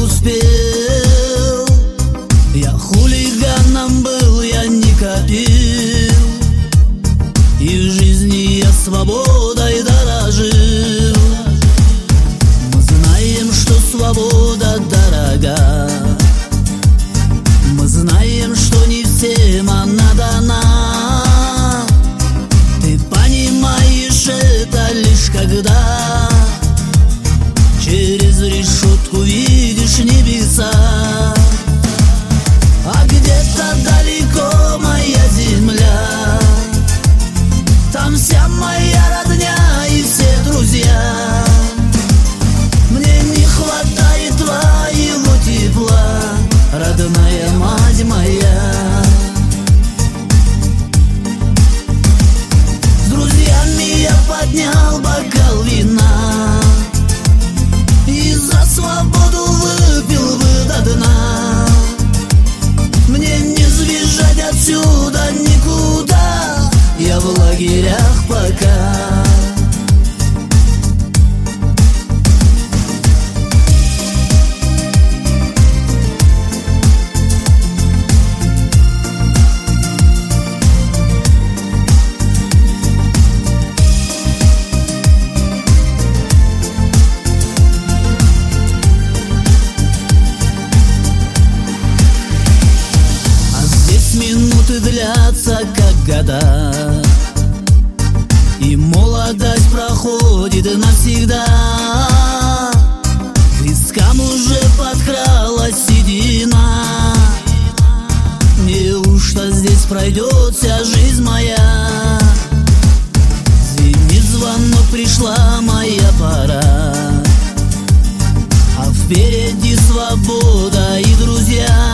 успел. Я хулиганом был, я не копил, и в жизни я свободой дорожил. Мы знаем, что свобода дорога, мы знаем, что не всем она дана. Ты понимаешь это лишь когда через решетку видишь небеса. А где-то далеко моя земля, там вся моя родня и все друзья. Мне не хватает твоего тепла, родная мать моя. С друзьями я поднял бокал вина и за свободу выпил бы до дна. Мне не сбежать отсюда никуда, я в лагерях пока. Минуты длятся, как года, и молодость проходит навсегда. К вискам уже подкралась седина. Неужто здесь пройдет вся жизнь моя? Звенит звонок, пришла моя пора, а впереди свобода и друзья.